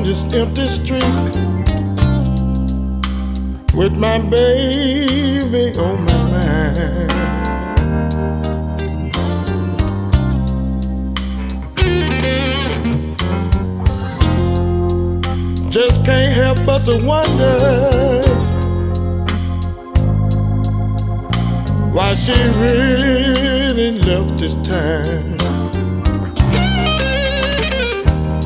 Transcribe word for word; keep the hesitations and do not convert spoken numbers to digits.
on this empty street with my baby on my mind. Just can't help but to wonder why she really left this time.